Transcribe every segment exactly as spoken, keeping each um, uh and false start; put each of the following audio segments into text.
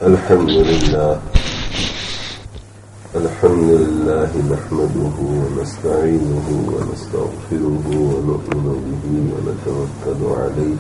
الحمد لله الحمد لله نحمده ونستعينه ونستغفره ونؤمن به ونتوكل عليه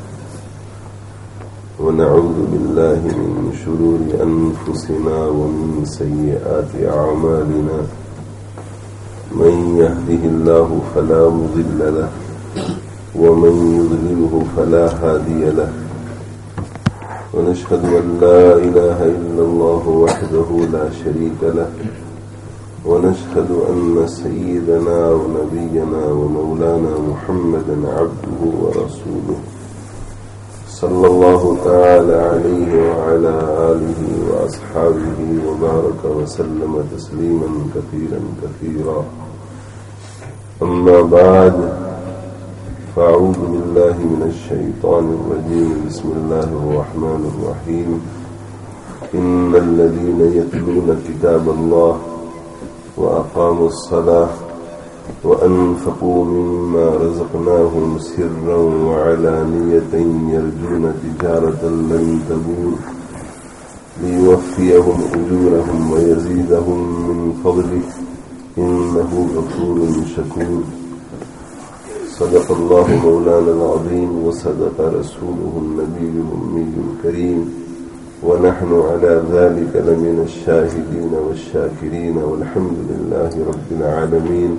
ونعوذ بالله من شرور أنفسنا ومن سيئات أعمالنا من يهده الله فلا مضل له ومن يضلله فلا هادي له ونشهد أن لا إله إلا الله وحده لا شريك له ونشهد أن سيدنا ونبينا ومولانا محمدا عبده ورسوله صلى الله تعالى عليه وعلى آله وأصحابه وبارك وسلم تسليما كثيرا كثيرا أما بعد فأعوذ بالله من الشيطان الرجيم بسم الله الرحمن الرحيم إن الذين يتلون كتاب الله وأقاموا الصلاة وأنفقوا مما رزقناهم سرا وعلانية يرجون تجارة لن تبور ليوفيهم أجورهم ويزيدهم من فضله إنه غفور شكور صدق الله مولانا العظيم وصدق رسوله النبي الأمي الكريم ونحن على ذلك لمن الشاهدين والشاكرين والحمد لله رب العالمين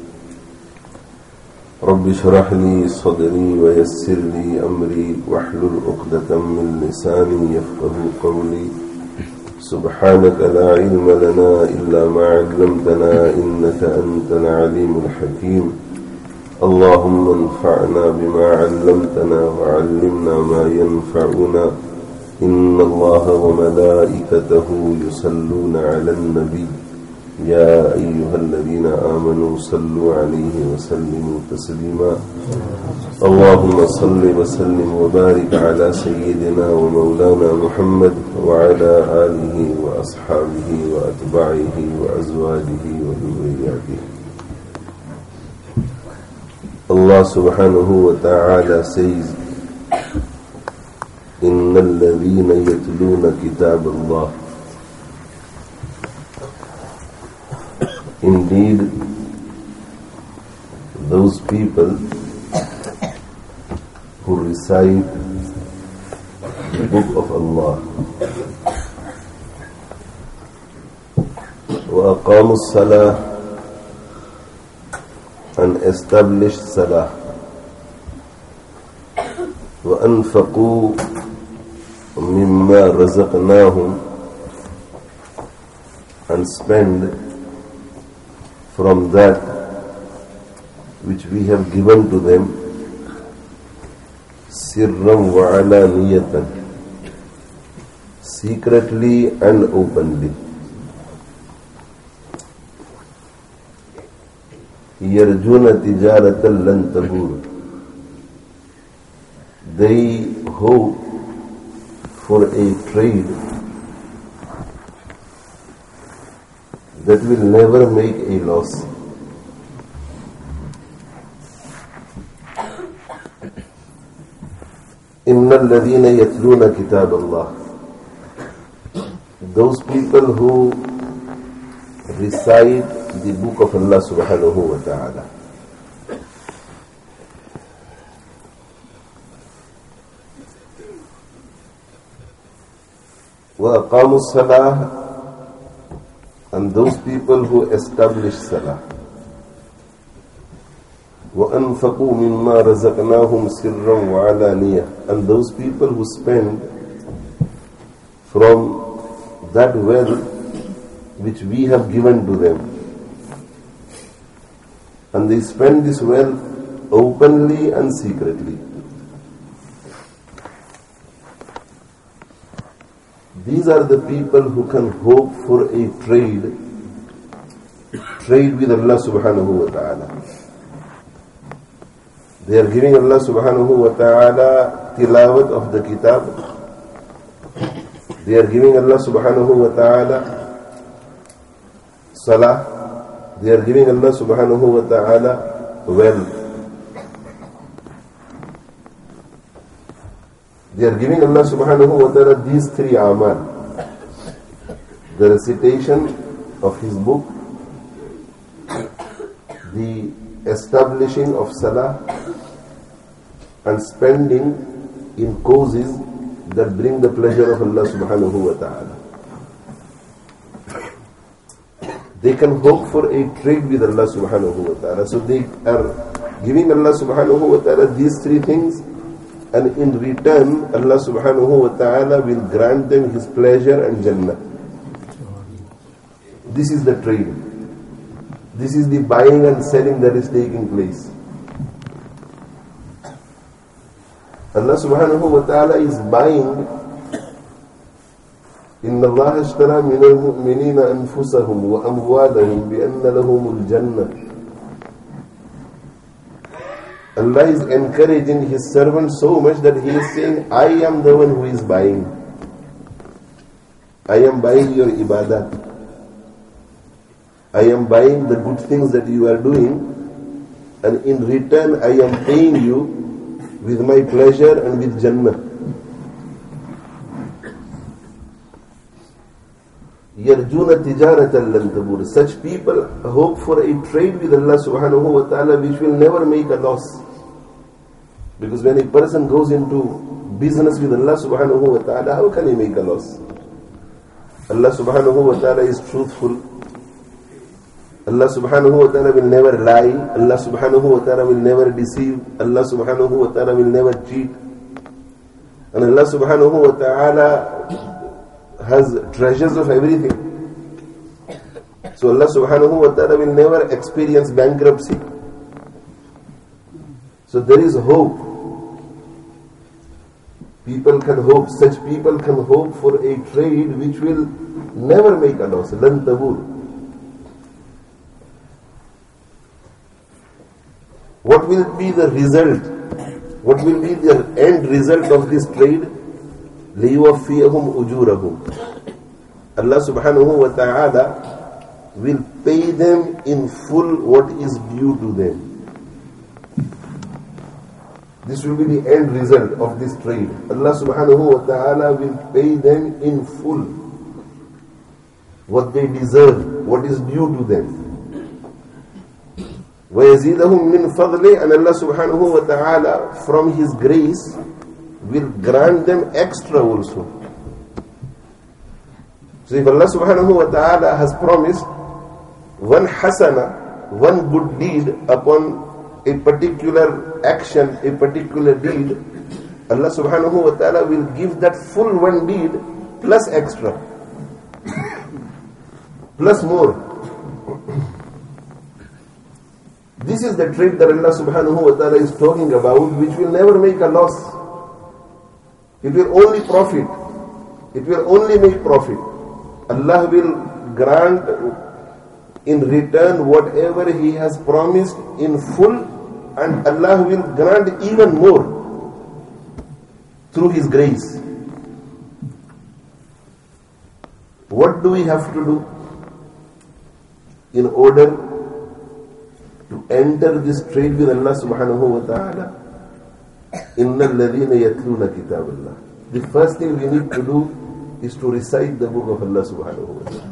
رب اشرح لي صدري ويسر لي أمري واحلل عقدة من لساني يفقه قولي سبحانك لا علم لنا إلا ما علمتنا إنك أنت العليم الحكيم اللهم انفعنا بما علمتنا وعلمنا ما ينفعنا إن الله وملائكته يصلون على النبي يا أيها الذين آمنوا صلوا عليه وسلموا تسليما اللهم صل وسلم وبارك على سيدنا ومولانا محمد وعلى آله وأصحابه وأتباعه وأزواجه وذرياته. Allah subhanahu wa ta'ala says, إِنَّ الَّذِينَ يَتْلُونَ كِتَابَ اللَّهِ. Indeed, those people who recite the book of Allah وَأَقَامُوا الصَّلَاةَ and established salah وَأَنفَقُوا مِمَّا رَزَقْنَاهُمْ and spend from that which we have given to them sirran wa alaniyatan, secretly and openly. يرجون تجارة لن تبور, they hope for a trade that will never make a loss. إن الذين يتلون كتاب الله, those people who recite the book of Allah subhanahu wa ta'ala. وَأَقَامُوا الصَّلَاةَ and those people who establish salah. وَأَنفَقُوا مِمَّا رَزَقْنَاهُمْ سِرًّا وَعَلَانِيَةً and those people who spend from that wealth which we have given to them. And they spend this wealth openly and secretly. These are the people who can hope for a trade, trade with Allah subhanahu wa ta'ala. They are giving Allah subhanahu wa ta'ala tilawat of the kitab. They are giving Allah subhanahu wa ta'ala salah. They are giving Allah subhanahu wa ta'ala wealth. They are giving Allah subhanahu wa ta'ala these three amal. the recitation of his book, the establishing of salah, and spending in causes that bring the pleasure of Allah subhanahu wa ta'ala. They can hope for a trade with Allah subhanahu wa ta'ala. So they are giving Allah subhanahu wa ta'ala these three things, and in return Allah subhanahu wa ta'ala will grant them His pleasure and Jannah. This is the trade. This is the buying and selling that is taking place. Allah subhanahu wa ta'ala is buying. إِنَّ اللَّهَ اشْتَرَى مِنَ الْمُؤْمِنِينَ أَنفُسَهُمْ وَأَمْوَالَهُمْ بِأَنَّ لَهُمُ الْجَنَّةِ. Allah is encouraging His servant so much that He is saying, I am the one who is buying. I am buying your ibadah. I am buying the good things that you are doing, and in return I am paying you with my pleasure and with Jannah. يَرْجُونَ تِجَارَةً لَن تَبُورَ. Such people hope for a trade with Allah subhanahu wa ta'ala which will never make a loss. Because when a person goes into business with Allah subhanahu wa ta'ala, how can he make a loss? Allah subhanahu wa ta'ala is truthful. Allah subhanahu wa ta'ala will never lie. Allah subhanahu wa ta'ala will never deceive. Allah subhanahu wa ta'ala will never cheat. And Allah subhanahu wa ta'ala has treasures of everything. So Allah subhanahu wa ta'ala will never experience bankruptcy. So there is hope. People can hope, such people can hope for a trade which will never make a loss. Lan tabur. What will be the result? What will be the end result of this trade? لِيُوَفِّيَهُمْ أُجُورَهُمْ. Allah subhanahu wa ta'ala will pay them in full what is due to them. This will be the end result of this trade. Allah subhanahu wa ta'ala will pay them in full what they deserve, what is due to them. وَيَزِيدَهُمْ مِنْ فَضْلِهِ. And Allah subhanahu wa ta'ala from His grace will grant them extra also. So if Allah subhanahu wa ta'ala has promised one hasana, one good deed upon a particular action, a particular deed, Allah subhanahu wa ta'ala will give that full one deed plus extra, plus more. This is the trade that Allah subhanahu wa ta'ala is talking about, which will never make a loss. It will only profit. It will only make profit. Allah will grant in return whatever He has promised in full, and Allah will grant even more through His grace. What do we have to do in order to enter this trade with Allah subhanahu wa ta'ala? إِنَّ الَّذِينَ يَتْلُونَ كِتَابَ اللَّهِ. The first thing we need to do is to recite the book of Allah subhanahu wa ta'ala.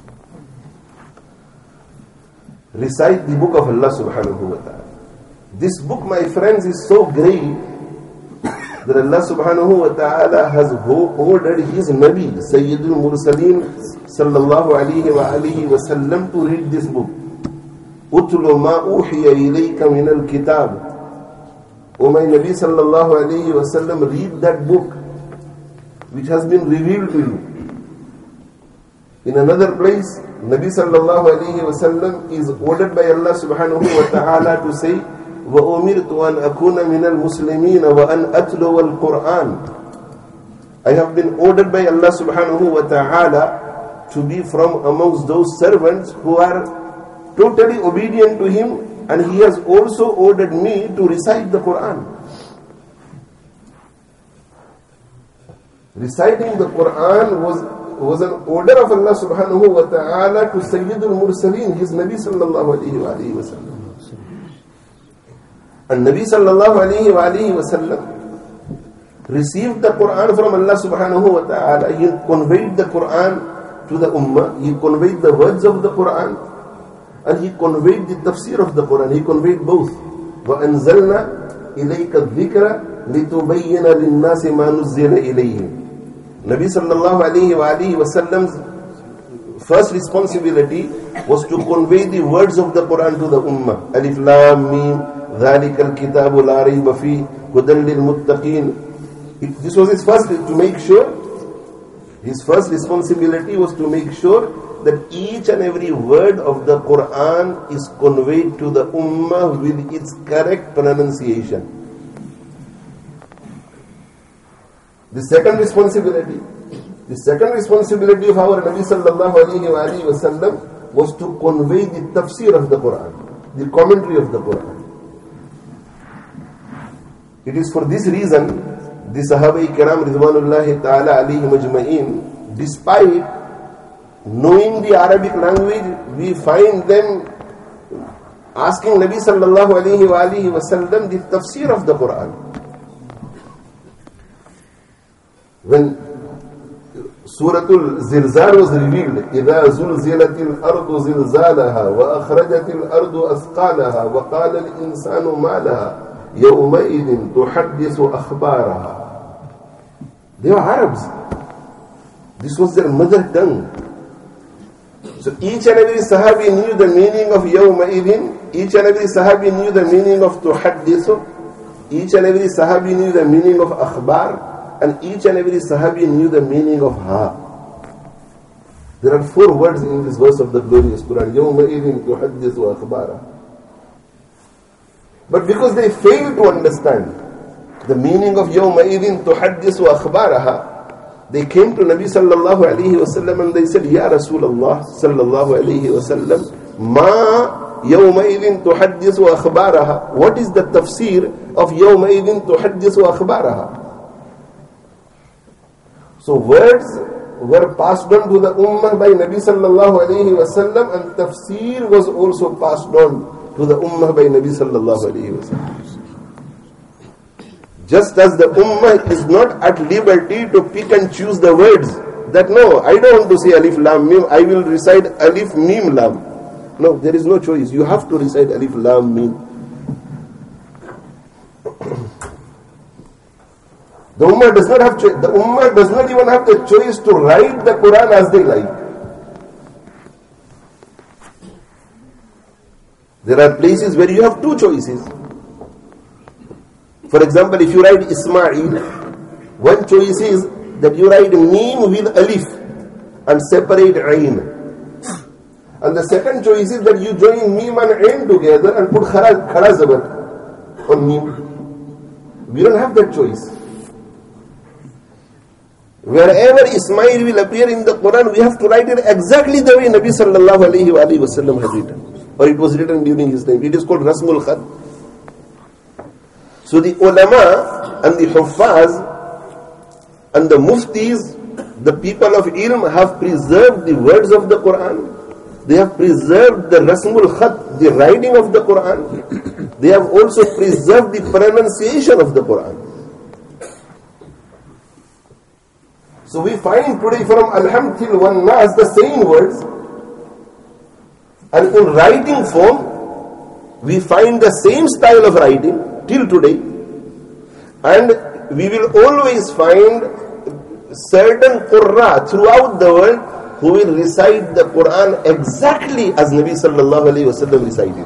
Recite the book of Allah subhanahu wa ta'ala. This book, my friends, is so great that Allah subhanahu wa ta'ala has ordered His Nabi, Sayyidul Mursaleen sallallahu alayhi wa alihi wa sallam, to read this book. أُتْلُ مَا أُوحِيَ إِلَيْكَ مِنَ الْكِتَابِ. O my Nabi sallallahu alayhi wa sallam, read that book which has been revealed to you. In another place, Nabi sallallahu alayhi wa sallam is ordered by Allah subhanahu wa ta'ala to say, وَأُمِرْتُ أَنْ أَكُونَ مِنَ الْمُسْلِمِينَ وَأَنْ أَتْلُوَ الْقُرْآنِ. I have been ordered by Allah subhanahu wa ta'ala to be from amongst those servants who are totally obedient to Him, and He has also ordered me to recite the Quran. Reciting the Quran was, was an order of Allah subhanahu wa ta'ala to Sayyidul Mursaleen, His Nabi sallallahu alayhi wa alayhi wa sallam. And Nabi sallallahu alayhi wa alayhi wa sallam received the Quran from Allah subhanahu wa ta'ala. He conveyed the Quran to the Ummah. He conveyed the words of the Quran and he conveyed the tafsir of the Quran. He conveyed both. وَأَنزَلْنَا إِلَيْكَ الذِّكْرَ لِتُبَيِّنَ لِلنَّاسِ مَا نُزِّلَ إِلَيْهِمْ. Nabi sallallahu alayhi wa alihi wa sallam's first responsibility was to convey the words of the Quran to the Ummah. Alif Lam Mim ذَلِكَ الْكِتَابُ لَا رَيْبَ فِيهِ هُدًى لِلْمُتَّقِينَ. This was his first, to make sure, his first responsibility was to make sure that each and every word of the Quran is conveyed to the Ummah with its correct pronunciation. The second responsibility, the second responsibility of our Nabi sallallahu alayhi wa sallam was to convey the tafsir of the Quran, the commentary of the Quran. It is for this reason the Sahaba-i-Kiram Ridwanullahi ta'ala alayhim ajma'in, despite knowing the Arabic language, we find them asking Nabi sallallahu alayhi wa alihi wa sallam the tafsir of the Quran. When Suratul Zilzal was revealed, إِذَا زُلْزِلَتِ الْأَرْضُ زِلْزَالَهَا وَأَخْرَجَتِ الْأَرْضُ أَثْقَالَهَا وَقَالَ الْإِنسَانُ مَا لَهَا يَوْمَئِذٍ تُحَدِّثُ أَخْبَارَهَا. They were Arabs. This was their mother tongue. So each and every Sahabi knew the meaning of يَوْمَئِذٍ. Each and every Sahabi knew the meaning of تُحَدِّثُ. Each and every Sahabi knew the meaning of أخبار. And each and every Sahabi knew the meaning of ha. There are four words in this verse of the glorious Quran. يَوْمَئِذٍ تُحَدِّثُ أَخْبَارَهَا. But because they failed to understand the meaning of يَوْمَئِذٍ تُحَدِّثُ أَخْبَارَهَا, they came to Nabi sallallahu alayhi wa sallam and they said, Ya Rasulullah sallallahu alayhi wa sallam, Ma يَوْمَئِذٍ تُحَدِّثُ أَخْبَارَهَا. What is the tafsir of يَوْمَئِذٍ تُحَدِّثُ أَخْبَارَهَا? So words were passed on to the Ummah by Nabi sallallahu alayhi wa sallam, and tafsir was also passed on to the Ummah by Nabi sallallahu alayhi wa sallam. Just as the Ummah is not at liberty to pick and choose the words, that no, I don't want to say Alif Lam Mim, I will recite Alif Mim Lam. No, there is no choice. You have to recite Alif Lam Mim. The Ummah does not have cho- the Ummah does not even have the choice to write the Quran as they like. There are places where you have two choices. For example, if you write Ismail, one choice is that you write Mim with Alif and separate Ain. And the second choice is that you join Mim and Ain together and put Khara Zabar on Mim. We don't have that choice. Wherever Ismail will appear in the Quran, we have to write it exactly the way Nabi sallallahu alayhi wa alayhi wa sallam had written. Or it was written during his time. It is called Rasmul Khat. So the ulama and the huffaz and the muftis, the people of ilm, have preserved the words of the Quran. They have preserved the Rasmul Khat, the writing of the Quran. They have also preserved the pronunciation of the Quran. So we find today from Alhamd till Wan Nas the same words, and in writing form we find the same style of writing till today, and we will always find certain Qurra throughout the world who will recite the Quran exactly as Nabi sallallahu alayhi wa sallam recited.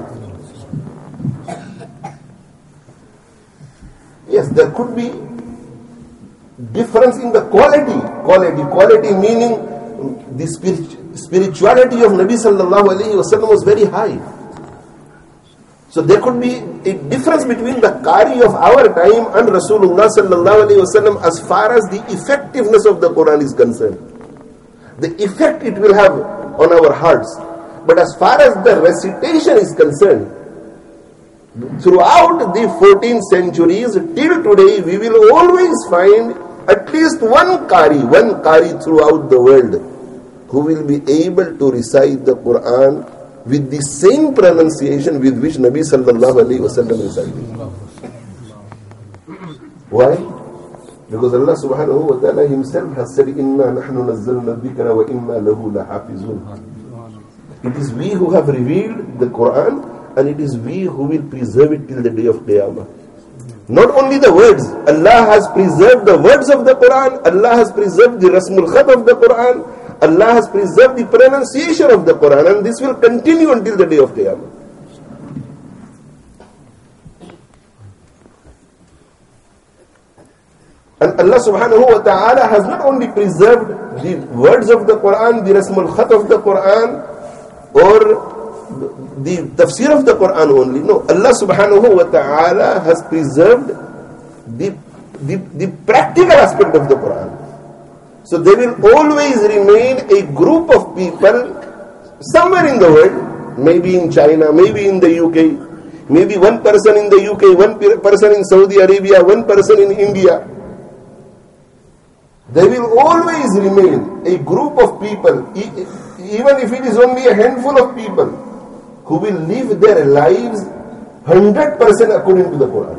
Yes, there could be difference in the quality, quality, quality meaning the spirit, spirituality of Nabi sallallahu alayhi wa sallam was very high. So there could be a difference between the Qari of our time and Rasulullah sallallahu alayhi wa sallam as far as the effectiveness of the Quran is concerned. The effect it will have on our hearts. But as far as the recitation is concerned, throughout the fourteenth centuries till today, we will always find at least one Qari, one Qari throughout the world who will be able to recite the Quran with the same pronunciation with which Nabi sallallahu alayhi wa sallam recited. Why? Because Allah subhanahu wa ta'ala himself has said, Inna nahnu nazzalna dhikra wa inna lahu lahafizun. It is we who have revealed the Quran, and it is we who will preserve it till the day of Qiyamah. Not only the words, Allah has preserved the words of the Quran, Allah has preserved the Rasmul Khat of the Quran, Allah has preserved the pronunciation of the Quran, and this will continue until the day of Qiyamah. And Allah subhanahu wa ta'ala has not only preserved the words of the Quran, the Rasmul Khat of the Quran, or the tafsir of the Quran only. No, Allah subhanahu wa ta'ala has preserved the, the, the practical aspect of the Quran. So there will always remain a group of people somewhere in the world, maybe in China, maybe in the U K, maybe one person in the U K, one person in Saudi Arabia, one person in India. There will always remain a group of people, even if it is only a handful of people, who will live their lives one hundred percent according to the Quran.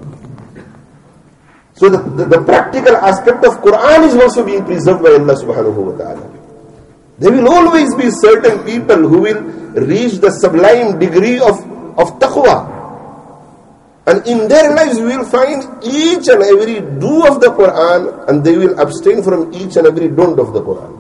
So the, the, the practical aspect of Quran is also being preserved by Allah subhanahu wa ta'ala. There will always be certain people who will reach the sublime degree of, of taqwa. And in their lives we will find each and every do of the Quran, and they will abstain from each and every don't of the Quran.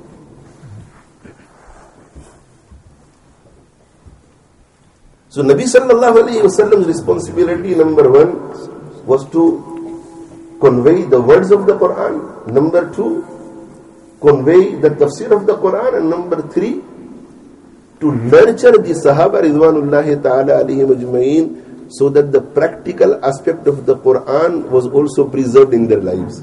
So Nabi sallallahu alayhi wa sallam's responsibility, number one, was to convey the words of the Quran. Number two, convey the tafsir of the Quran. And number three, to nurture the Sahaba Ridwanullahi ta'ala alayhim ajma'in, so that the practical aspect of the Quran was also preserved in their lives.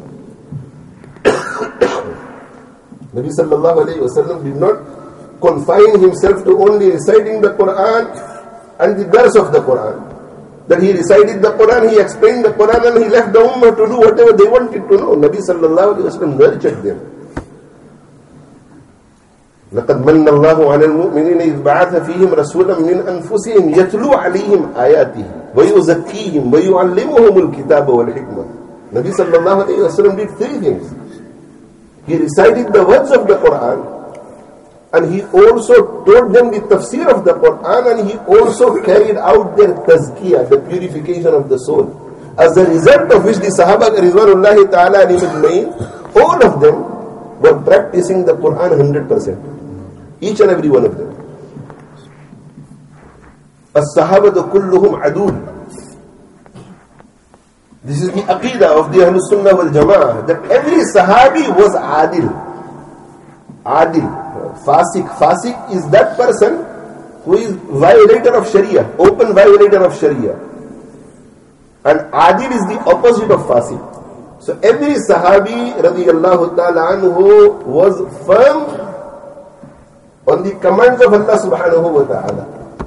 Nabi sallallahu alayhi wa sallam did not confine himself to only reciting the Quran and the verse of the Quran. That he recited the Quran, he explained the Quran, and he left the ummah to do whatever they wanted to know. Nabi sallallahu alayhi wa sallam nurtured them. لقد من الله على المؤمنين إذ بعث فيهم رسولا من أنفسهم يتلو عليهم آياته ويزكيهم ويعلمهم الكتاب والحكمة. Nabi sallallahu alayhi wa sallam did three things. He recited the words of the Quran, and he also told them the tafsir of the Quran, and he also carried out their tazkiyah, the purification of the soul. As a result of which the Sahaba Ridwanullahi ta'ala alayhim, all of them were practicing the Quran one hundred percent. Each and every one of them. As-sahabatu kulluhum adul. This is the aqidah of the Ahlus Sunnah wal Jama'ah, that every sahabi was adil. Adil. Fasik. Fasik is that person who is violator of Sharia, open violator of Sharia. And adil is the opposite of fasik. So every sahabi radiyallahu ta'ala anhu was firm on the commands of Allah subhanahu wa ta'ala.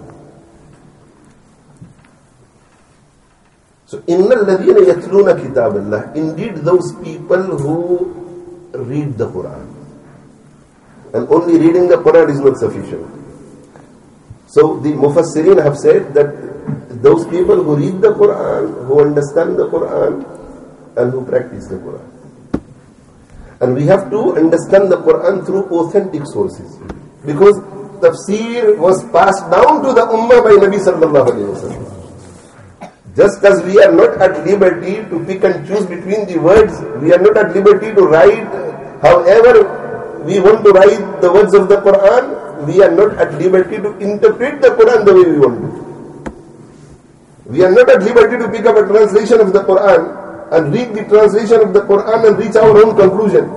So, innal ladhina yatluna kitab Allah, indeed those people who read the Quran. And only reading the Quran is not sufficient. So the Mufassirin have said that those people who read the Quran, who understand the Quran, and who practice the Quran. And we have to understand the Quran through authentic sources. Because tafsir was passed down to the ummah by Nabi sallallahu alayhi wa sallam. Just as we are not at liberty to pick and choose between the words, we are not at liberty to write however we want to write the words of the Quran, we are not at liberty to interpret the Quran the way we want to. We are not at liberty to pick up a translation of the Quran and read the translation of the Quran and reach our own conclusion.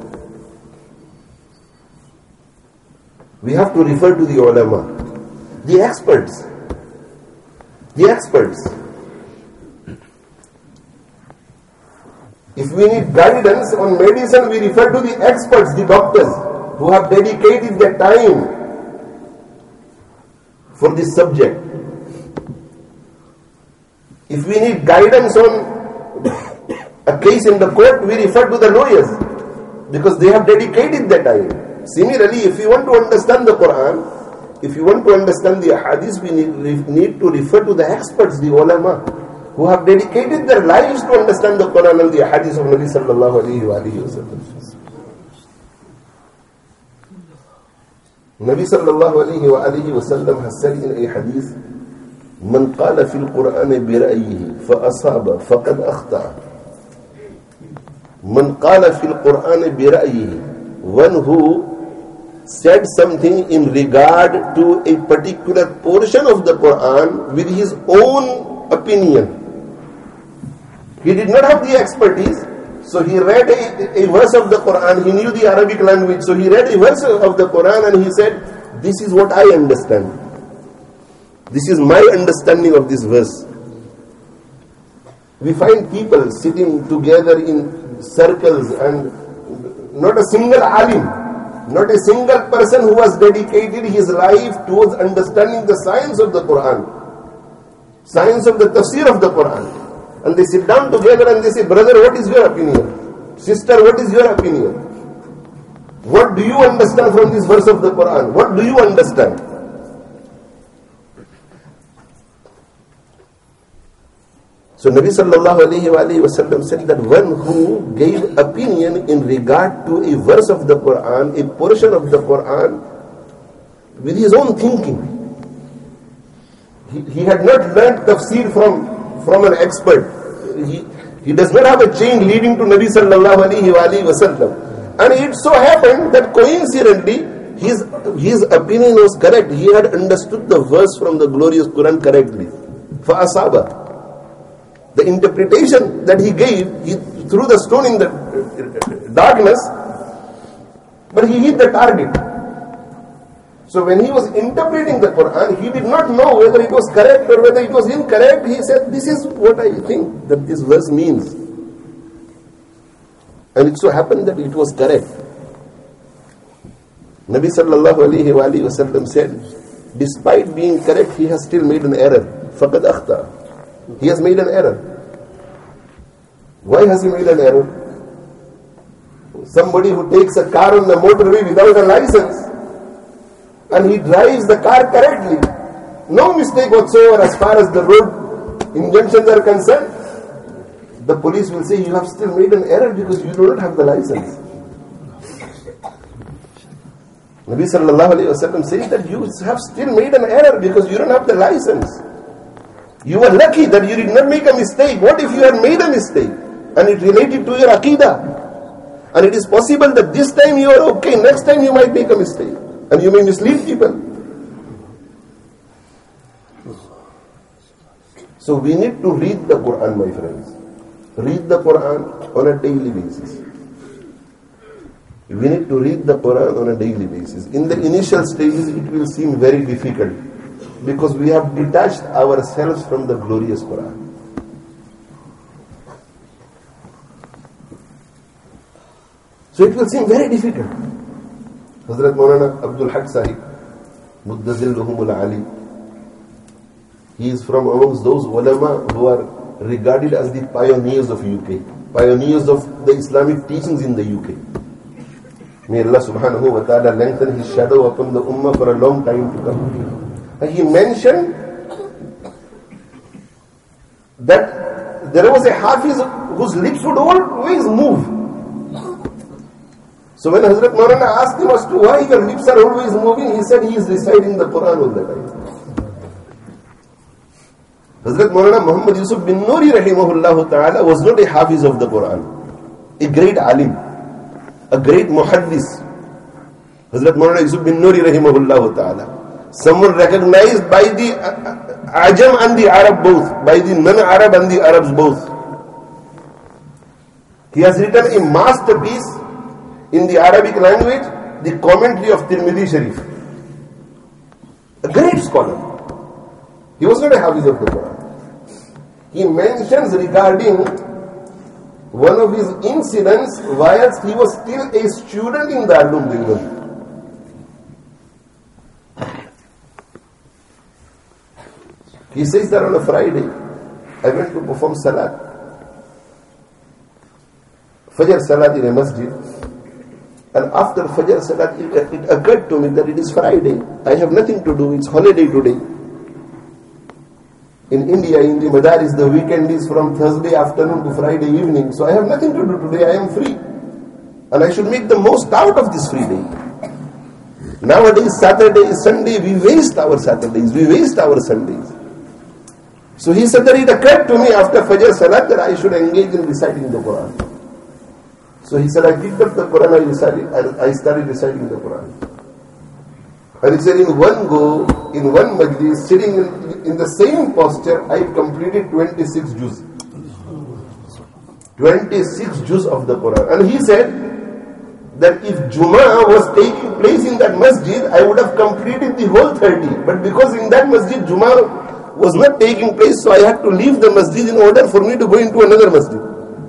We have to refer to the ulama, the experts, the experts. If we need guidance on medicine, we refer to the experts, the doctors, who have dedicated their time for this subject. If we need guidance on a case in the court, we refer to the lawyers, because they have dedicated their time. Similarly, if you want to understand the Quran, if you want to understand the hadith, we need, need to refer to the experts, the ulama, who have dedicated their lives to understand the Quran and the hadith of Nabi sallallahu alayhi wa alayhi wa sallam. Nabi sallallahu alayhi wa alayhi wa sallam has said in a hadith, "Man qala fil Quran bi ra'yihi fa asaba faqad akhta." Man qala fil Quran bi ra'yihi, one who said something in regard to a particular portion of the Quran with his own opinion. He did not have the expertise, so he read a, a verse of the Quran, he knew the Arabic language, so he read a verse of the Quran and he said, "This is what I understand. This is my understanding of this verse." We find people sitting together in circles and not a single alim, not a single person who has dedicated his life towards understanding the science of the Quran, science of the tafsir of the Quran. And they sit down together and they say, "Brother, what is your opinion? Sister, what is your opinion? What do you understand from this verse of the Quran? What do you understand?" So Nabi sallallahu alayhi wa alayhi wa sallam said that one who gave opinion in regard to a verse of the Quran, a portion of the Quran, with his own thinking. He, he had not learnt tafsir from, from an expert. He, he does not have a chain leading to Nabi sallallahu alayhi wa alayhi wa sallam. And it so happened that coincidentally, his, his opinion was correct. He had understood the verse from the glorious Quran correctly. فَأَصَابَ. The interpretation that he gave, he threw the stone in the darkness, but he hit the target. So when he was interpreting the Quran, he did not know whether it was correct or whether it was incorrect. He said, "This is what I think that this verse means." And it so happened that it was correct. Nabi sallallahu alayhi wa alayhi wa sallam said, despite being correct, he has still made an error. فَقَدْ أَخْطَأَ. He has made an error. Why has he made an error? Somebody who takes a car on the motorway without a license and he drives the car correctly, no mistake whatsoever as far as the road injunctions are concerned, the police will say, "You have still made an error because you do not have the license." Nabi sallallahu alayhi wa sallam says that you have still made an error because you don't have the license. You were lucky that you did not make a mistake. What if you had made a mistake and it related to your aqidah? And it is possible that this time you are okay, next time you might make a mistake and you may mislead people. So we need to read the Quran, my friends. Read the Quran on a daily basis. We need to read the Quran on a daily basis. In the initial stages it will seem very difficult, because we have detached ourselves from the glorious Quran. So it will seem very difficult. Hazrat Maulana Abdul Haq Sahib, Muddazilluhumul Ali, he is from amongst those ulama who are regarded as the pioneers of U K, pioneers of the Islamic teachings in the U K. May Allah subhanahu wa ta'ala lengthen his shadow upon the ummah for a long time to come. And he mentioned that there was a Hafiz whose lips would always move. So when Hazrat Maulana asked him as to why your lips are always moving, he said he is reciting the Quran all the time. Hazrat Maulana Muhammad Yusuf bin Nuri rahimahullah ta'ala was not a Hafiz of the Quran, a great alim, a great muhaddis. Hazrat Maulana Yusuf bin Nuri rahimahullah ta'ala, someone recognized by the Ajam and the Arab both, by the non-Arab and the Arabs both. He has written a masterpiece in the Arabic language, the commentary of Tirmidhi Sharif. A great scholar. He was not a Hafiz of the Quran. He mentions regarding one of his incidents whilst he was still a student in Darul Uloom. He says that on a Friday, I went to perform Salat, Fajr Salat in a masjid, and after Fajr Salat, it, it occurred to me that it is Friday. I have nothing to do, it's holiday today. In India, in the Madaris, the weekend is from Thursday afternoon to Friday evening. So I have nothing to do today. I am free. And I should make the most out of this free day. Nowadays, Saturday, Sunday, we waste our Saturdays. We waste our Sundays. So he said that it occurred to me after Fajr Salat that I should engage in reciting the Quran. So he said, I picked up the Quran, I, recited, I started reciting the Quran. And he said, in one go, in one majlis, sitting in, in the same posture, I completed twenty-six juz. twenty-six juz of the Quran. And he said that if Jummah was taking place in that masjid, I would have completed the whole thirty. But because in that masjid, Jummah was not taking place, so I had to leave the masjid in order for me to go into another masjid.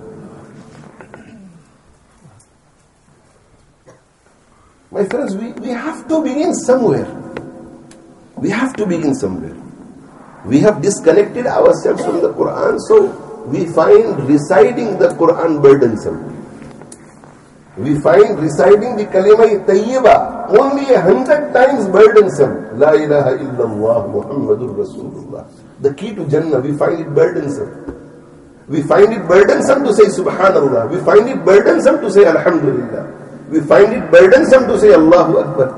My friends, we, we have to begin somewhere. We have to begin somewhere. We have disconnected ourselves from the Quran, so we find reciting the Quran burdensome. We find reciting the kalima tayyiba only a hundred times burdensome. La ilaha illallah Muhammadur Rasulullah. The key to Jannah, we find it burdensome. We find it burdensome to say Subhanallah. We find it burdensome to say Alhamdulillah. We find it burdensome to say Allahu Akbar.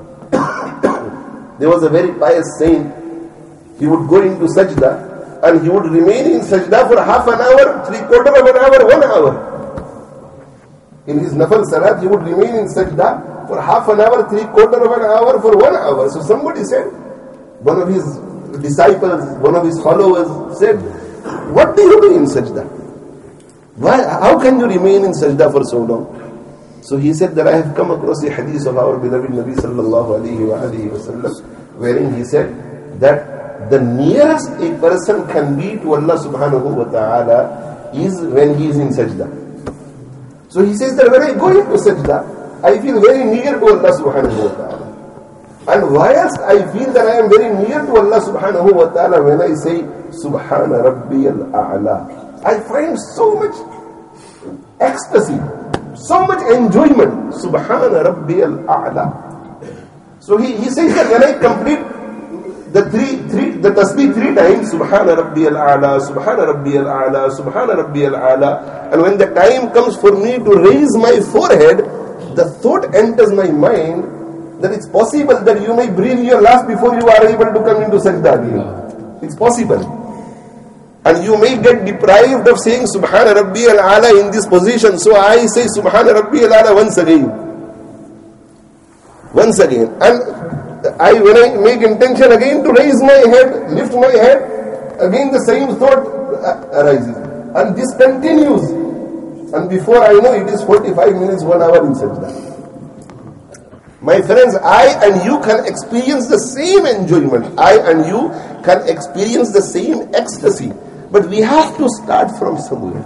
There was a very pious saint. He would go into sajda and he would remain in sajda for half an hour, three quarter of an hour, one hour. In his nafal salat, he would remain in sajda for half an hour, three quarter of an hour, for one hour. So somebody said, one of his disciples, one of his followers said, what do you do in sajda? Why? How can you remain in sajda for so long? So he said that I have come across a hadith of our beloved Nabi sallallahu alayhi wa alayhi wa sallam, wherein he said that the nearest a person can be to Allah subhanahu wa ta'ala is when he is in sajda. So he says that when I go into sajda, I feel very near to Allah subhanahu wa ta'ala. And whilst I feel that I am very near to Allah subhanahu wa ta'ala when I say Subhana Rabbi al-A'la, I find so much ecstasy, so much enjoyment. Subhana Rabbi al-A'la. So he, he says that when I complete the three, three, the tasbih three times, Subhana Rabbi al-A'la, Subhana Rabbi al-A'la, Subhana Rabbi al-A'la, and when the time comes for me to raise my forehead, the thought enters my mind that it's possible that you may breathe your last before you are able to come into sajda again. It's possible. And you may get deprived of saying Subhana Rabbi al-A'la in this position. So I say Subhana Rabbi al-A'la once again. Once again. And I, when I make intention again to raise my head, lift my head, again the same thought arises. And this continues. And before I know it is forty-five minutes, one hour in sajda. My friends, I and you can experience the same enjoyment. I and you can experience the same ecstasy. But we have to start from somewhere.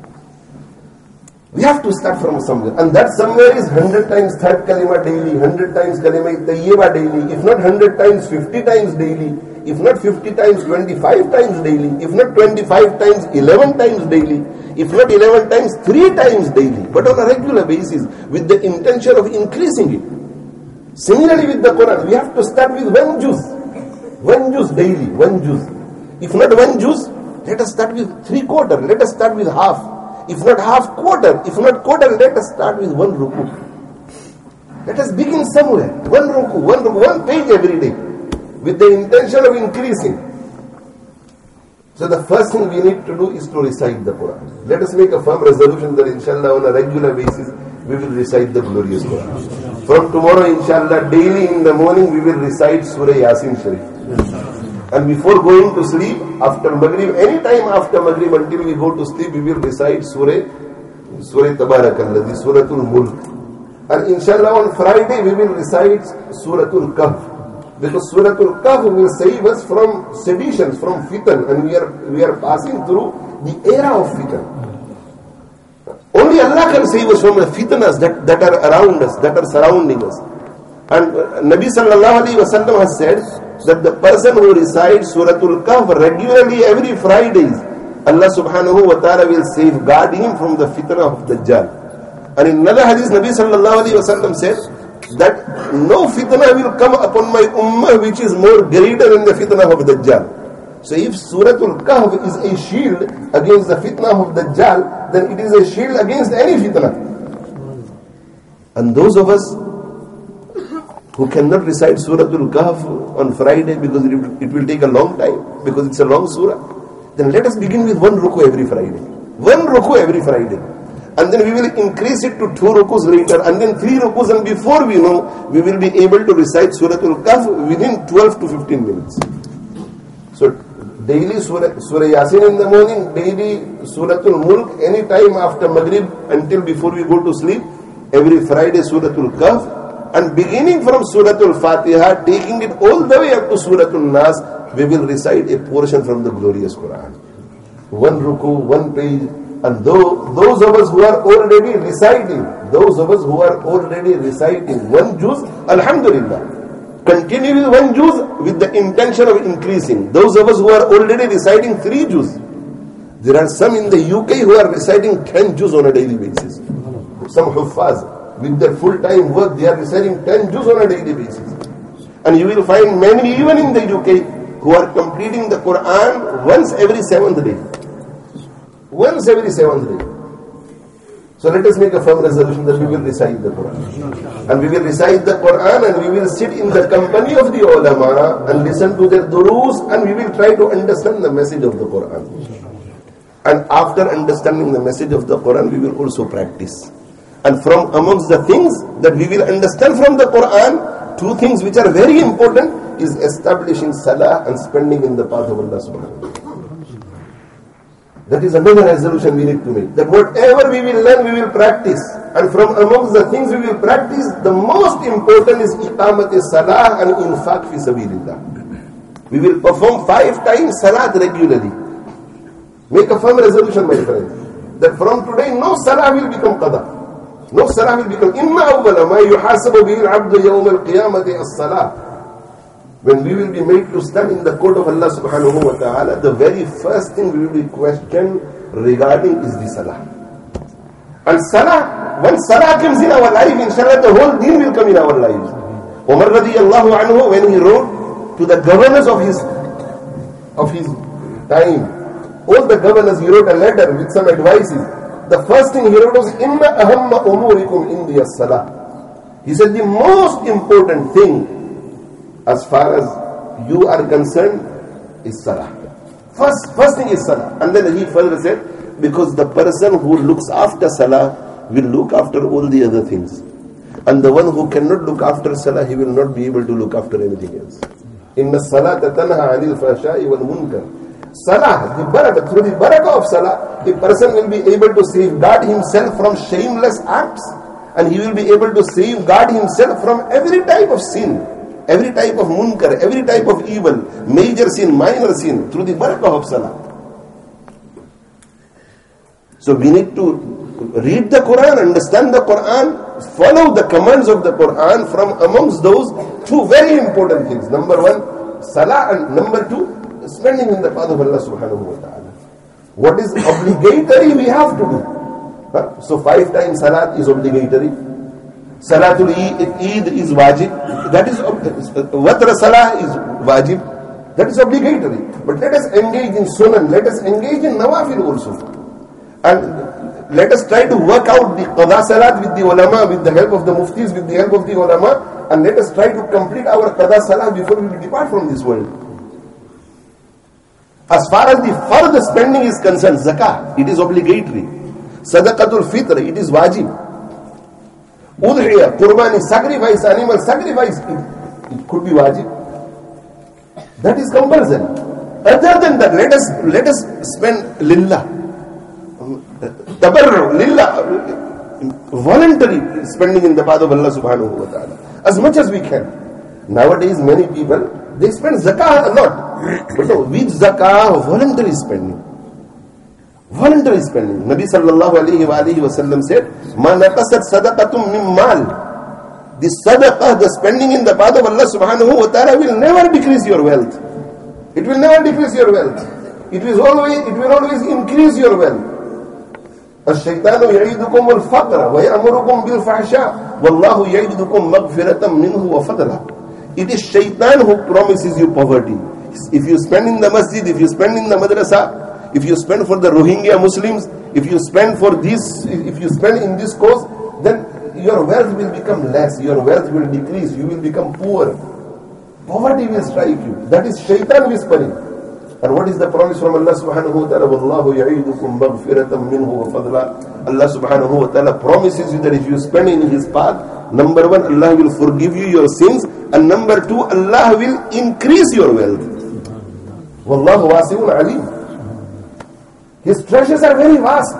We have to start from somewhere. And that somewhere is one hundred times third kalima daily, one hundred times kalima tayyiba daily, if not one hundred times, fifty times daily, if not fifty times, twenty-five times daily, if not twenty-five times, eleven times daily, if not eleven times, three times daily, but on a regular basis with the intention of increasing it. Similarly with the Quran, we have to start with one juz. One juz daily, one juz. If not one juz, let us start with three quarter, let us start with half. If not half, quarter. If not quarter, let us start with one ruku. Let us begin somewhere. One ruku, one ruku, one page every day. With the intention of increasing. So the first thing we need to do is to recite the Quran. Let us make a firm resolution that inshallah on a regular basis we will recite the glorious Quran. From tomorrow inshallah daily in the morning we will recite Surah Yasin Sharif. And before going to sleep, after Maghrib, any time after Maghrib until we go to sleep, we will recite Surah Surah Tabarakallah, Suratul Mulk. And inshallah on Friday we will recite Suratul Kahf. Because Suratul Kahf will save us from seditions, from fitan, and we are we are passing through the era of fitan. Only Allah can save us from the fitnas that, that are around us, that are surrounding us. And Nabi sallallahu alayhi wa sallam has said that the person who recites Suratul Kahf regularly every Fridays, Allah subhanahu wa ta'ala will safeguard him from the fitna of Dajjal. And in another hadith, Nabi sallallahu alayhi wa sallam said that no fitna will come upon my ummah which is more greater than the fitna of Dajjal. So if Suratul Kahf is a shield against the fitna of Dajjal, then it is a shield against any fitna. And those of us who cannot recite Suratul Kahf on Friday because it will, it will take a long time, because it's a long surah, then let us begin with one ruku every Friday. One ruku every Friday. And then we will increase it to two rukus later, and then three rukus, and before we know, we will be able to recite Suratul Kahf within twelve to fifteen minutes. So, daily Surah, Surah Yasin in the morning, daily Suratul Mulk, any time after Maghrib until before we go to sleep, every Friday Suratul Kahf, and beginning from Suratul Fatiha, taking it all the way up to Suratul Nas, we will recite a portion from the glorious Quran. One ruku, one page. And though, those of us who are already reciting, those of us who are already reciting one juz, Alhamdulillah, continue with one juz with the intention of increasing. Those of us who are already reciting three juz, there are some in the U K who are reciting ten juz on a daily basis. Some huffaz, with their full-time work, they are reciting ten juz on a daily basis. And you will find many even in the U K who are completing the Quran once every seventh day. Once every seventh day. So let us make a firm resolution that we will recite the Quran. And we will recite the Quran and we will sit in the company of the ulama and listen to their durus, and we will try to understand the message of the Quran. And after understanding the message of the Quran, we will also practice. And from amongst the things that we will understand from the Quran, two things which are very important is establishing salah and spending in the path of Allah subhanahu wa ta'ala. That is another resolution we need to make. That whatever we will learn, we will practice. And from amongst the things we will practice, the most important is iqamat salah and infaq fi sabilillah. We will perform five times salat regularly. Make a firm resolution, my friend, that from today no salah will become qada. No salah will become imma awwala ma yuhasabu bihi al-abdu yawm al-qiyamati as-salah. When we will be made to stand in the court of Allah subhanahu wa ta'ala, the very first thing we will be questioned regarding is the salah. And salah, when salah comes in our life, inshallah the whole deen will come in our lives. Umar radiyallahu anhu, when he wrote to the governors of his of his time, all the governors, he wrote a letter with some advices. The first thing he wrote was, Inna ahamma umurikum indi as-salah. He said the most important thing as far as you are concerned is salah. First, first thing is salah. And then he further said, because the person who looks after salah will look after all the other things. And the one who cannot look after salah, he will not be able to look after anything else. Inna salata tanha anil fahsha'i wal munkar. Salah, the barakah, through the barakah of salah, the person will be able to safeguard himself from shameless acts, and he will be able to safeguard himself from every type of sin. Every type of munkar, every type of evil, major sin, minor sin, through the barakah of salah. So we need to read the Quran, understand the Quran, follow the commands of the Quran. From amongst those, two very important things. Number one, salah, and number two, spending in the path of Allah subhanahu wa ta'ala. What is obligatory we have to do. Huh? So five times salat is obligatory. Salatul Eid is wajib. That is, Watra Salah is wajib. That is obligatory. But let us engage in sunan. Let us engage in nawafil also. And let us try to work out the qada salat with the ulama, with the help of the muftis, with the help of the ulama. And let us try to complete our qada salah before we depart from this world. As far as the further spending is concerned, zakah, it is obligatory. Sadaqatul fitr, it is wajib. Udhiyah, Qurbani, sacrifice, animal sacrifice, it, it could be wajib. That is compulsory. Other than that, let us let us spend lillah, tabarru, lillah, voluntary spending in the path of Allah subhanahu wa ta'ala, as much as we can. Nowadays, many people, they spend zakah a lot, but no, with zakah, voluntary spending. Voluntary spending. Nabi sallallahu alayhi wa alayhi wa sallam said, Ma naqasat sadaqatum min mal. The sadaqah, the spending in the path of Allah subhanahu wa ta'ala will never decrease your wealth. It will never decrease your wealth. It will always, it will always increase your wealth. Ash-shaytanu ya'idukum al-faqra wa ya'murukum bil-fahsha wallahu ya'idukum maghfiratan minhu wa fadla. It is shaitan who promises you poverty. If you spend in the masjid, if you spend in the madrasa, if you spend for the Rohingya Muslims, if you spend for this, if you spend in this cause, then your wealth will become less, your wealth will decrease, you will become poor. Poverty will strike you. That is shaitan whispering. And what is the promise from Allah subhanahu wa ta'ala? Wallahu ya'idukum maghfiratan minhu wa fadla. Allah subhanahu wa ta'ala promises you that if you spend in His path, number one, Allah will forgive you your sins, and number two, Allah will increase your wealth. Wallahu wasi'un alim. His treasures are very vast.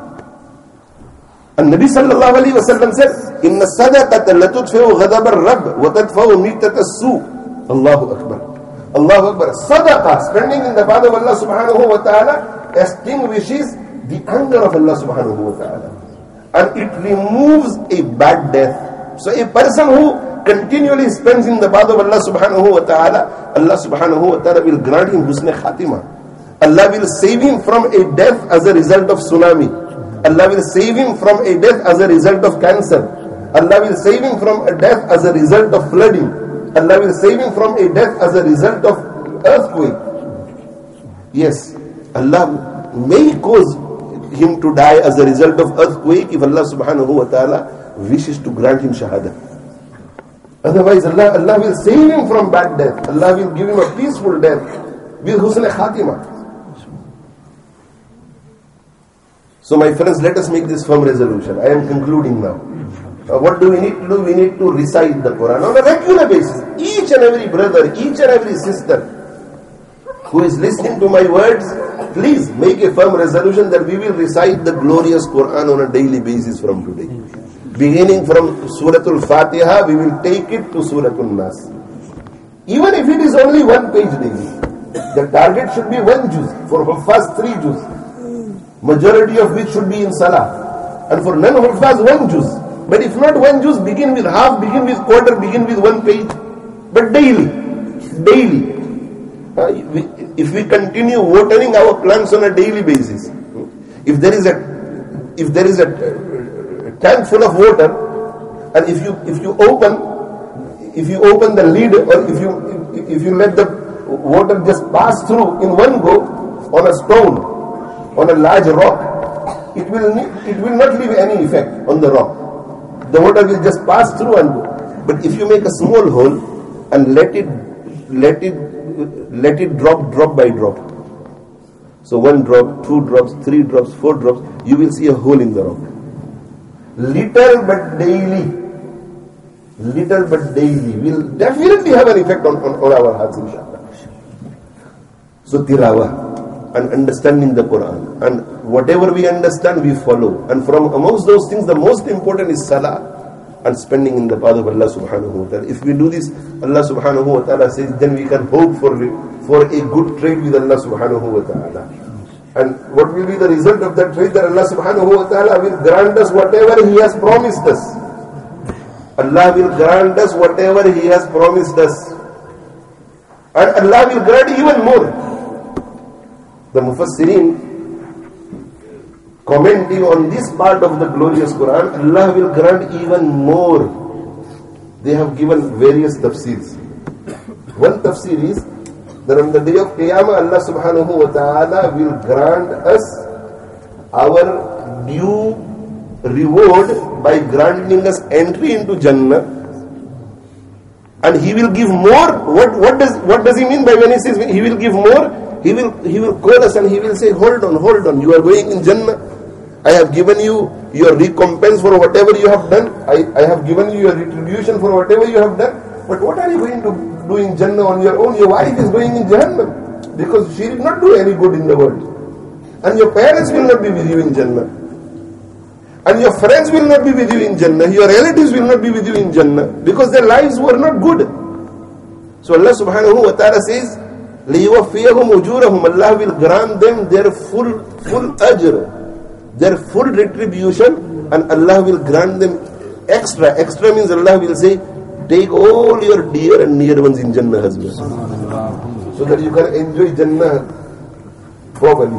And Nabi sallallahu alayhi wa sallam said, Inna sadaqata latutfi'u ghadab ar-rabb wa tadfa'u mitat as-su'. Allahu Akbar. Allahu Akbar. Sadaqah, spending in the path of Allah subhanahu wa ta'ala, extinguishes the anger of Allah subhanahu wa ta'ala. And it removes a bad death. So a person who continually spends in the path of Allah subhanahu wa ta'ala, Allah subhanahu wa ta'ala will grant him husn khatima. Allah will save him from a death as a result of tsunami. Allah will save him from a death as a result of cancer. Allah will save him from a death as a result of flooding. Allah will save him from a death as a result of earthquake. Yes, Allah may cause him to die as a result of earthquake if Allah subhanahu wa ta'ala wishes to grant him shahada. Otherwise, Allah, Allah will save him from bad death. Allah will give him a peaceful death with husn khatima. So my friends, let us make this firm resolution. I am concluding now. Uh, what do we need to do? We need to recite the Quran on a regular basis. Each and every brother, each and every sister who is listening to my words, please make a firm resolution that we will recite the glorious Quran on a daily basis from today. Beginning from Surah Al-Fatiha, we will take it to Surah Al-Nas. Even if it is only one page daily, the target should be one juz. For Huffaz, three juz. Majority of which should be in Salah. And for non-Huffaz, one juz. But if not one juz, begin with half, begin with quarter, begin with one page. But daily. Daily. Uh, we, if we continue watering our plants on a daily basis, if there is a if there is a tank full of water, and if you if you open if you open the lid, or if you if you let the water just pass through in one go on a stone, on a large rock, it will it will not leave any effect on the rock. The water will just pass through and go. But if you make a small hole and let it let it let it drop drop by drop, so one drop, two drops, three drops, four drops, you will see a hole in the rock. Little but daily, little but daily will definitely have an effect on, on, on our hearts, inshallah. So tilawah and understanding the Quran, and whatever we understand we follow, and from amongst those things the most important is salah and spending in the path of Allah subhanahu wa ta'ala. If we do this, Allah subhanahu wa ta'ala says, then we can hope for for a good trade with Allah subhanahu wa ta'ala. And what will be the result of that trade? That Allah subhanahu wa ta'ala will grant us whatever He has promised us. Allah will grant us whatever He has promised us. And Allah will grant even more. The Mufassirin, commenting on this part of the glorious Quran, Allah will grant even more. They have given various tafsirs. One tafsir is that on the day of Qiyamah, Allah subhanahu wa ta'ala will grant us our due reward by granting us entry into Jannah, and He will give more. What, what does what does He mean by when He says He will give more? He will He will call us and He will say, hold on, hold on, you are going in Jannah. I have given you your recompense for whatever you have done. I, I have given you your retribution for whatever you have done. But what are you going to do in Jannah on your own? Your wife is going in Jahannam because she did not do any good in the world. And your parents will not be with you in Jannah. And your friends will not be with you in Jannah. Your relatives will not be with you in Jannah because their lives were not good. So Allah subhanahu wa ta'ala says, لِيُوَفِّيَهُمْ أُجُورَهُمْ, Allah will grant them their full, full ajr, their full retribution, and Allah will grant them extra. Extra means Allah will say, take all your dear and near ones in Jannah as well, so that you can enjoy Jannah properly.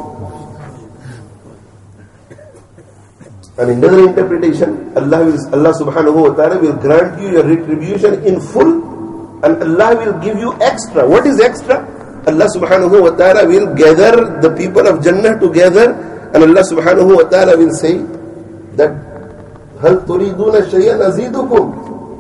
And in another interpretation, Allah will, Allah subhanahu wa ta'ala will grant you your retribution in full, and Allah will give you extra. What is extra? Allah subhanahu wa ta'ala will gather the people of Jannah together, and Allah subhanahu wa ta'ala will say that هَلْ تُرِيدُونَ شَيْئًا أَزِيدُكُمْ,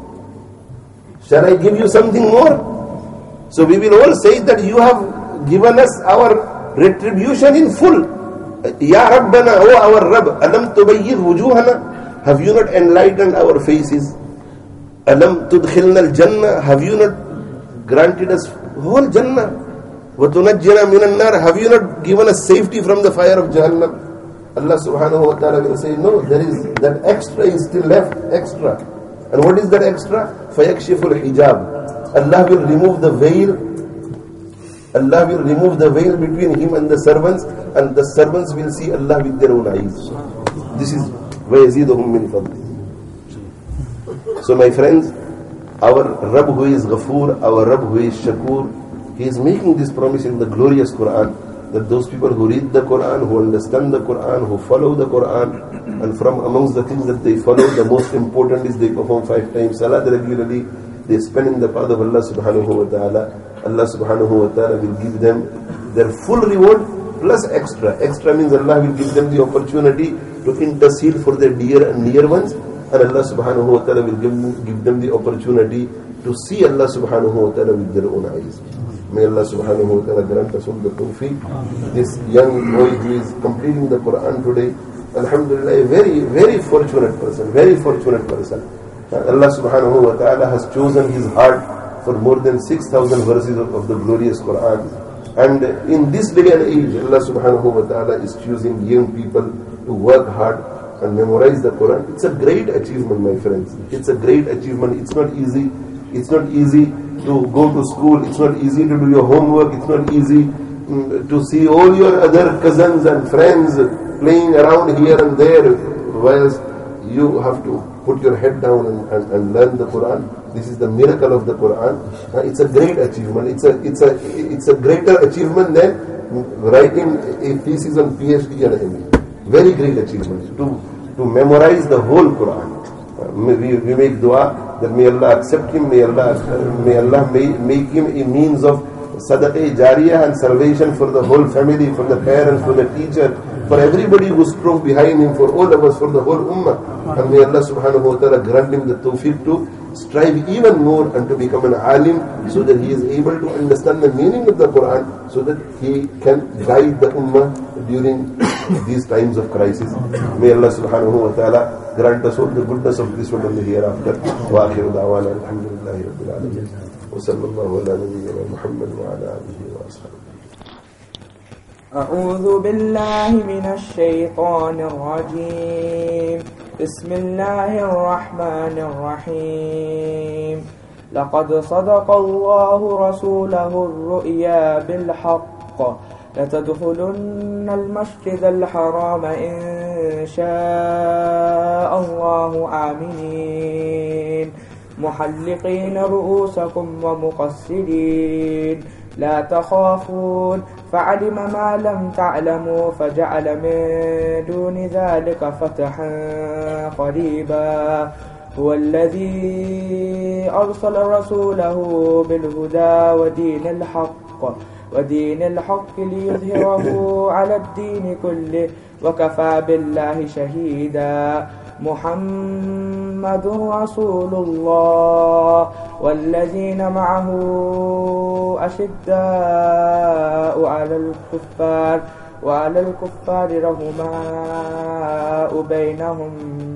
shall I give you something more? So we will all say that you have given us our retribution in full. Ya Rabbana, O our Rabb, alam tubayyid wujuhana, have you not enlightened our faces? Alam tudkhilna al-jannah, have you not granted us whole Jannah? Wa tunajjina minan nar, have you not given us safety from the fire of Jahannam? Allah subhanahu wa ta'ala will say, no, there is, that extra is still left, extra. And what is that extra? فَيَكْشِفُ الْحِجَابِ, Allah will remove the veil. Allah will remove the veil between Him and the servants, and the servants will see Allah with their own eyes. This is وَيَزِيدُهُمْ مِنْ فَضْلِ. So my friends, our Rabb who is Ghafoor, our Rabb who is Shakur, He is making this promise in the glorious Quran, that those people who read the Quran, who understand the Quran, who follow the Quran, and from amongst the things that they follow, the most important is they perform five times salat regularly, they spend in the path of Allah subhanahu wa ta'ala. Allah subhanahu wa ta'ala will give them their full reward plus extra. Extra means Allah will give them the opportunity to intercede for their dear and near ones, and Allah subhanahu wa ta'ala will give them, give them the opportunity to see Allah subhanahu wa ta'ala with their own eyes. May Allah subhanahu wa ta'ala grant us all the tawfiq. This young boy who is completing the Quran today, alhamdulillah, a very, very fortunate person, very fortunate person. Allah subhanahu wa ta'ala has chosen his heart for more than six thousand verses of, of the glorious Quran. And in this day and age, Allah subhanahu wa ta'ala is choosing young people to work hard and memorize the Quran. It's a great achievement, my friends. It's a great achievement. It's not easy. It's not easy to go to school. It's not easy to do your homework. It's not easy mm, to see all your other cousins and friends playing around here and there, whilst you have to put your head down and, and, and learn the Quran. This is the miracle of the Quran. Uh, it's a great achievement. It's a it's a it's a greater achievement than writing a thesis on PhD and M A. Very great achievement to to memorize the whole Quran. Uh, we, we make dua that may Allah accept him, may Allah uh, may Allah may, make him a means of sadaqah jariyah and salvation for the whole family, for the parents, for the teacher, for everybody who strove behind him, for all of us, for the whole ummah. And may Allah subhanahu wa ta'ala grant him the tawfiq to strive even more and to become an alim, so that he is able to understand the meaning of the Quran, so that he can guide the ummah during these times of crisis. May Allah subhanahu wa ta'ala grant us all the goodness of this world and the hereafter. Wa akhiru da'wana alhamdulillahi rabbil alamin. Wa sallallahu ala nabiyyina Muhammad wa ala alihi wa ashabihi. أعوذ بالله من الشيطان الرجيم. بسم الله الرحمن الرحيم. لقد صدق الله رسوله الرؤيا بالحق لتدخلن المسجد الحرام إن شاء الله آمنين محلقين رؤوسكم ومقصرين لا تخافون فعلم ما لم تعلموا فجعل من دون ذلك فتحا قريبا هو الذي أرسل رسوله بالهدى ودين الحق ودين الحق ليظهره على الدين كله وكفى بالله شهيدا محمد رسول الله والذين معه أشداء على الكفار وعلى الكفار رحماء بينهم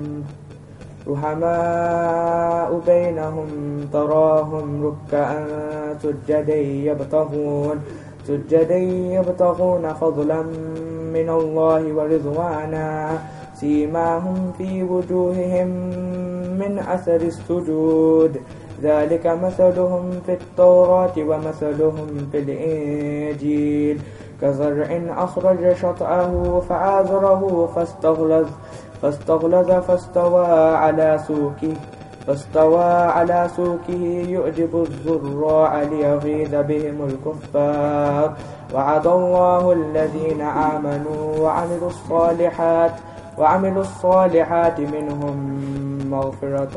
رحماء بينهم تراهم ركعا سجدا يبتغون سجدا يبتغون فضلا من الله ورضوانا سيماهم في وجوههم من أثر السجود ذلك مثلهم في التوراة ومثلهم في الإنجيل كزرع أخرج شطأه فآزره فاستغلظ فاستغلظ فاستوى على سوقه فاستوى على سوقه يعجب الزراع ليغيظ بهم الكفار وعد الله الذين آمنوا وعملوا الصالحات وعملوا الصالحات منهم مغفرة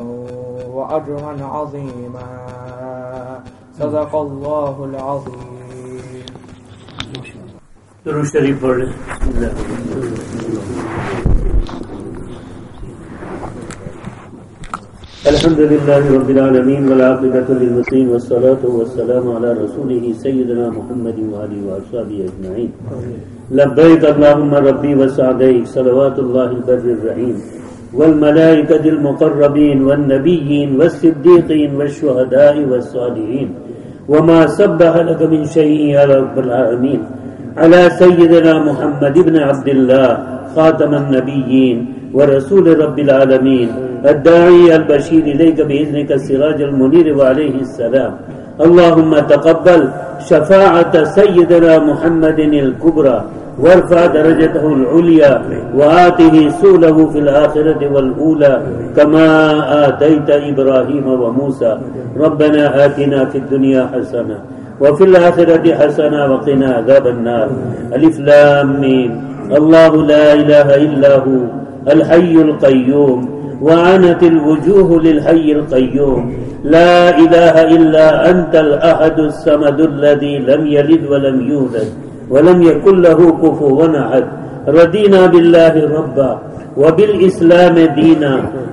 وأجرا عظيما صدق الله العظيم. दुरूद शरीफ पढ़ लें। अल्हम्दुलिल्लाहि रब्बिल आलमीन वल आक़िबतु लिल मुत्तक़ीन वस्सलातु वस्सलामु अला रसूलिही सय्यिदिना मुहम्मदिन व आलिहि व अस्हाबिहि अजमईन। लब्बैक अल्लाहुम्मा रब्बी व सअदैक सलवातुल्लाहिल बर्रिर रहीम वल मलाइकतिल मुक़र्रबीन वन नबिय्यीन वस्सिद्दीक़ीन वश्शुहदाइ वस्सालिहीन वमा सब्बह लक मिन शैइन या रब्बल आलमीन अला सय्यिदिना मुहम्मद इब्न अब्दिल्लाह खातमन नबिय्यीन व रसूल रब्बिल आलमीन अद्दाई अल-बशीर इलैका बिइज़्निका सिराजल मुनीर व अलैहिस्सलाम। अल्लाहुम्मा तक़ब्बल शफ़ाअत सय्यिदिना मुहम्मदिनिल कुबरा वरफ़ा दरजतहुल उलिया व आतिही सूलहु फिल आखिरति वल ऊला कमा आतैत इब्राहीम व मूसा। रब्बना आतिना फिद दुनिया हसना व फिल आखिरति हसना व क़िना अज़ाबन नार। अलिफ लाम मीम। अल्लाहु ला इलाहा इल्ला हु अल हय्युल क़य्यूम وعنت الوجوه للحي القيوم لا إله إلا أنت الأحد الصمد الذي لم يلد ولم يولد ولم يكن له كفوا أحد رضينا بالله ربا وبالإسلام دينا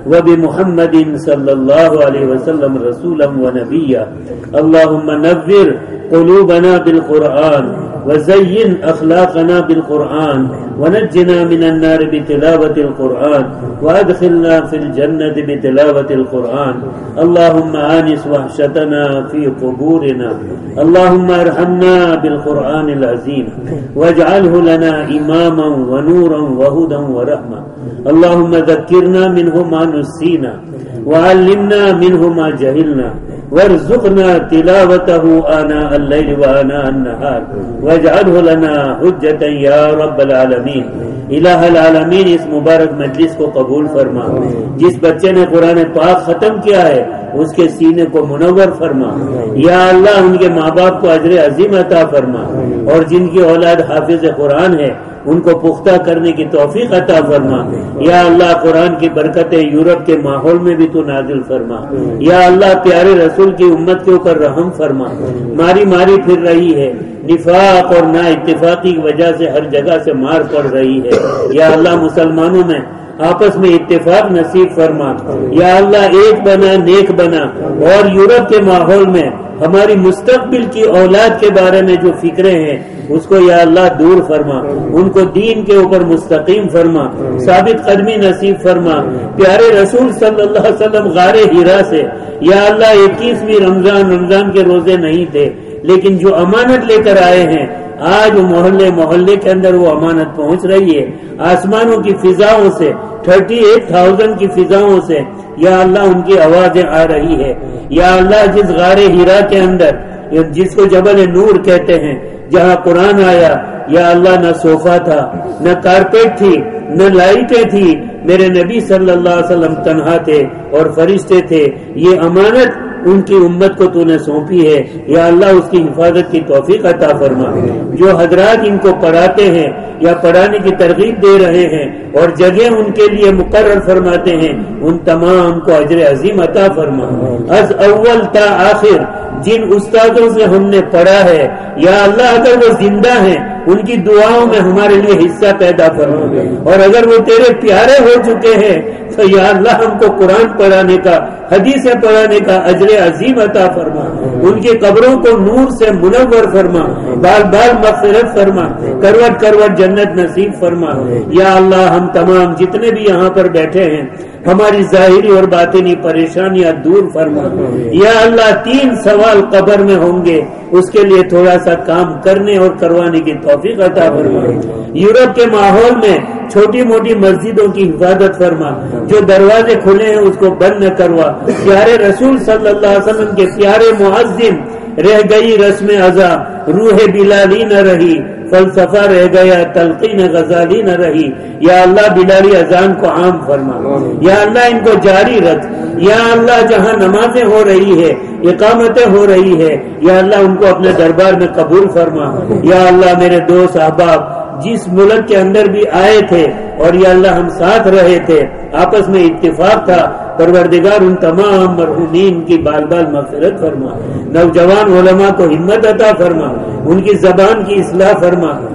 وبمحمد صلى الله عليه وسلم رسولا ونبيا. اللهم نور قلوبنا بالقرآن وزين أخلاقنا بالقرآن ونجنا من النار بتلاوة القرآن وأدخلنا في الجنة بتلاوة القرآن. اللهم آنس وحشتنا في قبورنا. اللهم ارحمنا بالقرآن العظيم واجعله لنا إماما ونورا وهدى ورحمة. اللهم ذكرنا منه ما نسينا وعلمنا منه ما جهلنا وارزقنا تلاوته آناء الليل وآناء النهار واجعله لنا حجة या रब्बल आलमीन। इलाहल आलमीन इस मुबारक मजलिस को कबूल फरमा। जिस बच्चे ने कुरान पाक खत्म किया है उसके सीने को मुनव्वर फरमा। या अल्लाह उनके माँ बाप को अजर अजीम अता फरमा और जिनकी औलाद हाफिज कुरान है उनको पुख्ता करने की तौफीक अता फरमा। या अल्लाह कुरान की बरकतें यूरोप के माहौल में भी तू नाजिल फरमा। या अल्लाह प्यारे रसूल की उम्मत के ऊपर रहम फरमा। मारी मारी फिर रही है, निफाक और ना इत्तिफाकी की वजह से हर जगह से मार पड़ रही है। या अल्लाह मुसलमानों में आपस में इत्तेफाक नसीब फरमा। या अल्लाह एक बना नेक बना और यूरोप के माहौल में हमारी मुस्तकबिल की औलाद के बारे में जो फिक्रें हैं उसको या अल्लाह दूर फरमा। उनको दीन के ऊपर मुस्तकीम फरमा, साबित कदमी नसीब फरमा। प्यारे रसूल सल्लल्लाहु अलैहि वसल्लम गारे हिरा से या अल्लाह इक्कीसवीं रमजान रमजान के रोजे नहीं थे लेकिन जो अमानत लेकर आए हैं आज वो मोहल्ले मोहल्ले के अंदर वो अमानत पहुंच रही है। आसमानों की फिजाओं से थर्टी एट थाउजेंड की फिजाओं से या अल्लाह उनकी आवाजें आ रही है। या अल्लाह जिस गारे हीरा के अंदर जिसको जबल नूर कहते हैं जहाँ कुरान आया, या अल्लाह न सोफा था न कारपेट थी न लाइटें थी, मेरे नबी सल्लल्लाहु अलैहि वसल्लम तन्हा थे और फरिश्ते थे। ये अमानत उनकी उम्मत को तूने सौंपी है। या अल्लाह उसकी हिफाजत की तौफीक अता फरमा। जो हजरात इनको पढ़ाते हैं या पढ़ाने की तरगीब दे रहे हैं और जगह उनके लिए मुकर्रर फरमाते हैं उन तमाम को अजर अजीम अता फरमा। अज अव्वल ता आखिर जिन उस्तादों से हमने पढ़ा है या अल्लाह अगर वो जिंदा हैं उनकी दुआओं में हमारे लिए हिस्सा पैदा फरमा। और अगर वो तेरे प्यारे हो चुके हैं तो या अल्लाह हमको कुरान पढ़ाने का हदीसें पढ़ाने का अजर अजीम अता फरमा। उनकी कब्रों को नूर से मुनव्वर फरमा, बाल बाल मग़फ़िरत फरमा, करवट करवट जन्नत नसीब फरमा। या अल्लाह हम तमाम जितने भी यहाँ पर बैठे हैं हमारी ज़ाहिरी और बातिनी परेशानियां दूर फरमा। या अल्लाह तीन सवाल कब्र में होंगे उसके लिए थोड़ा सा काम करने और करवाने की तौफीक अता फरमा। यूरोप के माहौल में छोटी मोटी मस्जिदों की हिफाजत फरमा, जो दरवाजे खुले हैं उसको बंद न करवा। प्यारे रसूल सल्लल्लाहु अलैहि वसल्लम के प्यारे मुअज्जिन रह गई रस्म अज़ा, रूह बिलाली न रही, फलसफा रह गया तलकीन गजाली न रही। या अल्लाह बिलाली अजान को आम फरमा। या अल्लाह इनको जारी रख। या अल्लाह जहाँ नमाजें हो रही है इकामतें हो रही है या अल्लाह उनको अपने दरबार में कबूल फरमा। या अल्लाह मेरे दोस्त अहबाब जिस मुल्क के अंदर भी आए थे और या अल्लाह हम साथ रहे थे आपस में इत्तिफाक था, परवरदिगार उन तमाम मरहूमीन की बाल बाल मग़फ़िरत फरमा। नौजवान उलमा को हिम्मत अता फरमा, उनकी जबान की इस्लाह फरमा।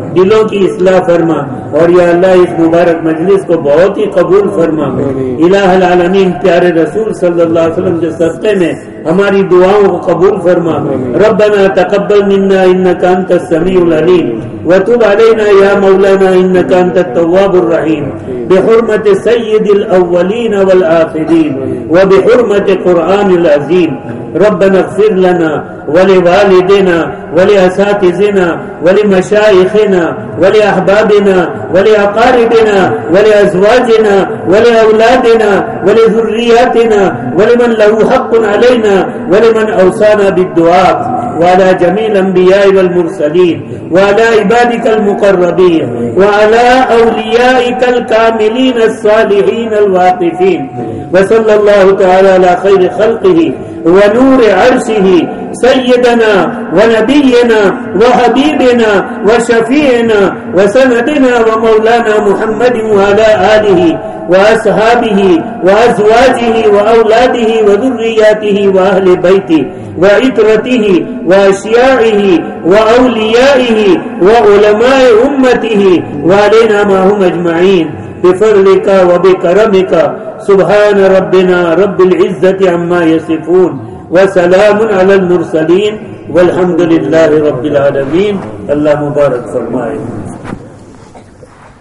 दिलों की इस्लाह फरमा और या अल्लाह इस मुबारक मजलिस को बहुत ही कबूल फरमा। इलाहुल आलमीन प्यारे रसूल सल्लल्लाहु अलैहि वसल्लम के सदक़े में हमारी दुआओं को कबूल फरमा। रब्बना तक़ब्बल मिन्ना इन्नका अंतस समीउल अलीम व तुब अलैना या मौलाना इन्नका अंतत तव्वाबुर रहीम बिहुर्मति सय्यिदिल अव्वलीन वल आखिरीन व बिहुर्मति कुरआनिल अज़ीम। रब्बना इग़फ़िर लना व लिवालिदिना व लिअसातिज़िना व लिमशाइख़िना व लिअहबाबिना व लिअक़ारिबिना व लिअज़वाजिना व लिअौलादिना व लिज़ुर्रिय्यातिना व लिमन लहु हक़्क़ुन अलैना व लिमन औसाना बिद्दुआ व अला जमील अंबियाइ वल मुरसलीन व अला इबादिकल मुक़र्रबीन व अला औलियाइकल कामिलीन अस्सालिहीन अल वाक़िफ़ीन व सल्लल्लाहु तआला अला खैरि ख़ल्क़िही व नूर अर्शिही सय्यदना व नबियना व हबीबना व शफीअना व सनदना व मौलाना मुहम्मद व अला आलिही व अस्हाबिही व अज़वाजिही व औलादिही व ज़ुर्रिय्यातिही व अहले बैतिही व इत्रतिही व अशियाइही व औलियाइही व उलमाए उम्मतिही व अलैना माहुम अजमईन बिफज़लिका व बिकरमिका सुब्हान रब्बिना रब्बिल इज़्ज़ति अम्मा यसिफून व सलामुन अलल मुरसलीन वल्हम्दुलिल्लाहि रब्बिल आलमीन। अल्लाह मुबारक फरमाए।